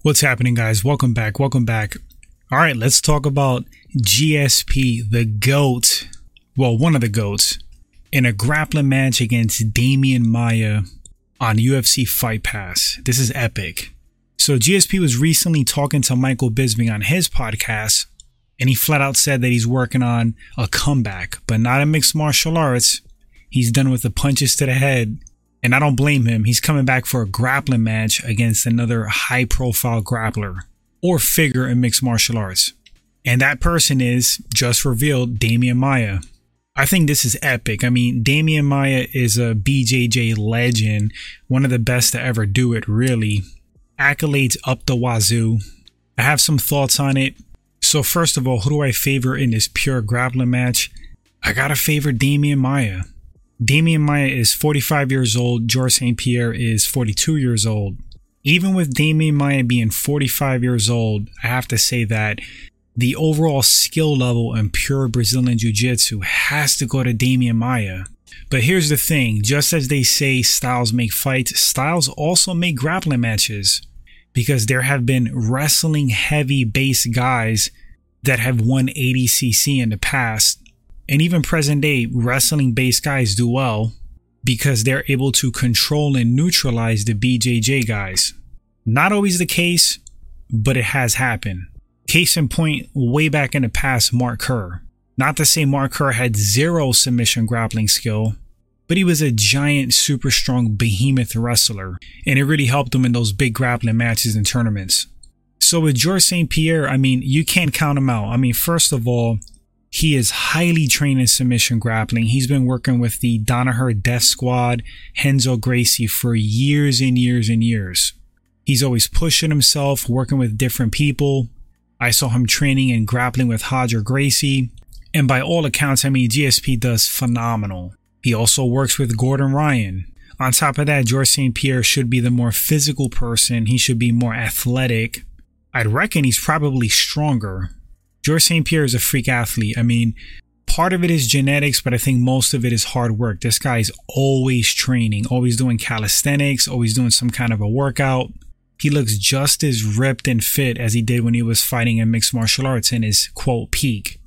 What's happening, guys? Welcome back. All right, let's talk about GSP, the GOAT. Well, one of the GOATs in a grappling match against Demian Maia on UFC Fight Pass. This is epic. So GSP was recently talking to Michael Bisping on his podcast, and he flat out said that he's working on a comeback, but not in mixed martial arts. He's done with the punches to the head. And I don't blame him. He's coming back for a grappling match against another high-profile grappler or figure in mixed martial arts. And that person is, just revealed, Demian Maia. I think this is epic. I mean, Demian Maia is a BJJ legend, one of the best to ever do it, really. Accolades up the wazoo. I have some thoughts on it. So first of all, who do I favor in this pure grappling match? I gotta favor Demian Maia. Demian Maia is 45 years old. Georges St-Pierre is 42 years old. Even with Demian Maia being 45 years old, I have to say that the overall skill level in pure Brazilian Jiu-Jitsu has to go to Demian Maia. But here's the thing, just as they say styles make fights, styles also make grappling matches. Because there have been wrestling heavy base guys that have won ADCC in the past. And even present day wrestling based guys do well because they're able to control and neutralize the BJJ guys. Not always the case, but it has happened. Case in point, way back in the past, Mark Kerr. Not to say Mark Kerr had zero submission grappling skill, but he was a giant, super strong behemoth wrestler. And it really helped him in those big grappling matches and tournaments. So with Georges St-Pierre, I mean, you can't count him out. I mean, first of all, he is highly trained in submission grappling. He's been working with the Danaher Death Squad, Renzo Gracie for years and years and years. He's always pushing himself, working with different people. I saw him training and grappling with Roger Gracie. And by all accounts, I mean, GSP does phenomenal. He also works with Gordon Ryan. On top of that, Georges St-Pierre should be the more physical person. He should be more athletic. I'd reckon he's probably stronger. Georges St-Pierre is a freak athlete. I mean, part of it is genetics, but I think most of it is hard work. This guy's always training, always doing calisthenics, always doing some kind of a workout. He looks just as ripped and fit as he did when he was fighting in mixed martial arts in his, quote, peak.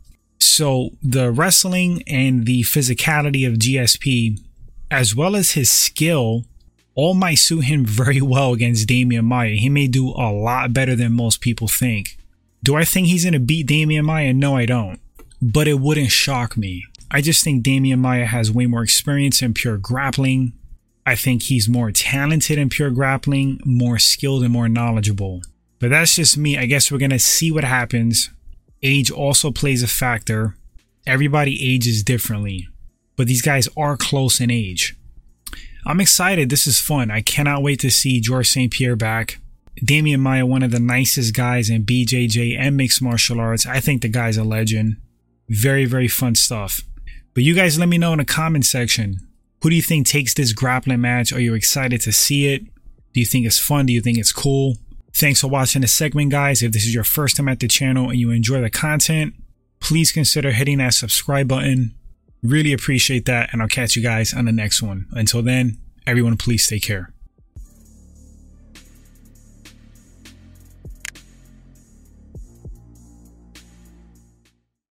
So the wrestling and the physicality of GSP, as well as his skill, all might suit him very well against Demian Maia. He may do a lot better than most people think. Do I think he's going to beat Demian Maia? No, I don't. But it wouldn't shock me. I just think Demian Maia has way more experience in pure grappling. I think he's more talented in pure grappling, more skilled and more knowledgeable. But that's just me. I guess we're going to see what happens. Age also plays a factor. Everybody ages differently. But these guys are close in age. I'm excited. This is fun. I cannot wait to see Georges St-Pierre back. Demian Maia, one of the nicest guys in BJJ and mixed martial arts. I think the guy's a legend. Very, very fun stuff. But you guys let me know in the comment section. Who do you think takes this grappling match? Are you excited to see it? Do you think it's fun? Do you think it's cool? Thanks for watching this segment, guys. If this is your first time at the channel and you enjoy the content, please consider hitting that subscribe button. Really appreciate that. And I'll catch you guys on the next one. Until then, everyone, please take care.